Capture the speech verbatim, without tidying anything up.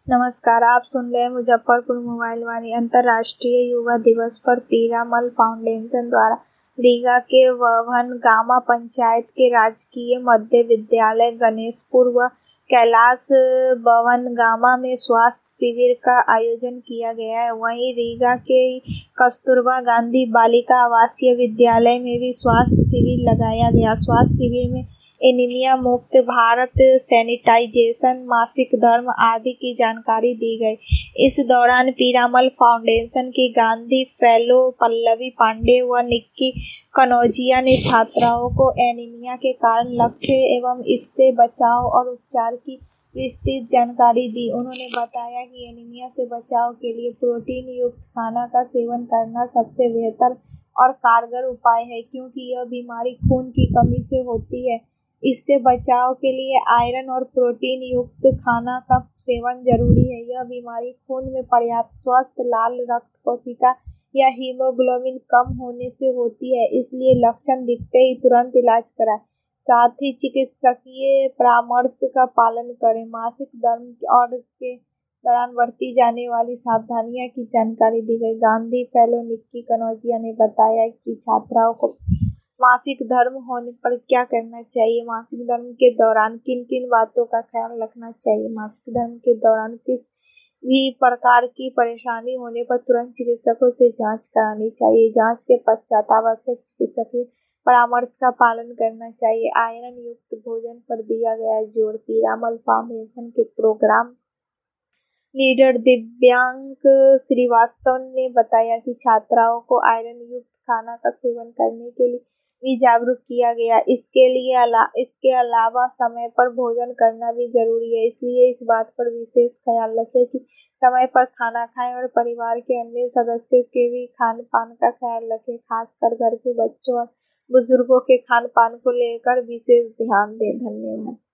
नमस्कार, आप सुन रहे हैं मुजफ्फरपुर मोबाइल वाणी। अंतर्राष्ट्रीय युवा दिवस पर पीरामल फाउंडेशन द्वारा रीगा के वभनगामा पंचायत के राजकीय मध्य विद्यालय गणेशपुर व कैलाश वभनगामा में स्वास्थ्य शिविर का आयोजन किया गया है। वहीं रीगा के कस्तूरबा गांधी बालिका आवासीय विद्यालय में भी स्वास्थ्य शिविर लगाया गया। स्वास्थ्य शिविर में एनीमिया मुक्त भारत, सैनिटाइजेशन, मासिक धर्म आदि की जानकारी दी गई। इस दौरान पीरामल फाउंडेशन की गांधी फेलो पल्लवी पांडे व निक्की कनौजिया ने छात्राओं को एनीमिया के कारण, लक्षण एवं इससे बचाव और उपचार की विस्तृत जानकारी दी। उन्होंने बताया कि एनीमिया से बचाव के लिए प्रोटीन युक्त खाना का सेवन करना सबसे बेहतर और कारगर उपाय है, क्योंकि यह बीमारी खून की कमी से होती है। इससे बचाव के लिए आयरन और प्रोटीन युक्त खाना का सेवन जरूरी है। यह बीमारी खून में पर्याप्त स्वस्थ लाल रक्त कोशिका या हीमोग्लोबिन कम होने से होती है, इसलिए लक्षण दिखते ही तुरंत इलाज कराएं। साथ ही चिकित्सकीय परामर्श का पालन करें। मासिक धर्म और के दौरान बरती जाने वाली सावधानियां की जानकारी दी गई। गांधी फेलो निक्की कनौजिया ने बताया कि छात्राओं को मासिक धर्म होने पर क्या करना चाहिए, मासिक धर्म के दौरान किन किन बातों का ख्याल रखना चाहिए, मासिक धर्म के दौरान किस भी प्रकार की परेशानी होने पर तुरंत चिकित्सकों से जांच करानी चाहिए, जांच के पश्चात आवश्यक चिकित्सकीय परामर्श का पालन करना चाहिए। आयरन युक्त भोजन पर दिया गया जोर। पीरामल फाउंडेशन के प्रोग्राम लीडर दिव्यांक श्रीवास्तव ने बताया कि छात्राओं को आयरन युक्त खाना का सेवन करने के लिए भी जागरूक किया गया। इसके लिए अला, इसके अलावा समय पर भोजन करना भी जरूरी है, इसलिए इस बात पर विशेष ख्याल रखें कि समय पर खाना खाएं और परिवार के अन्य सदस्यों के भी खान पान का ख्याल रखें। खासकर घर के बच्चों और बुजुर्गों के खान पान को लेकर विशेष ध्यान दें। धन्यवाद।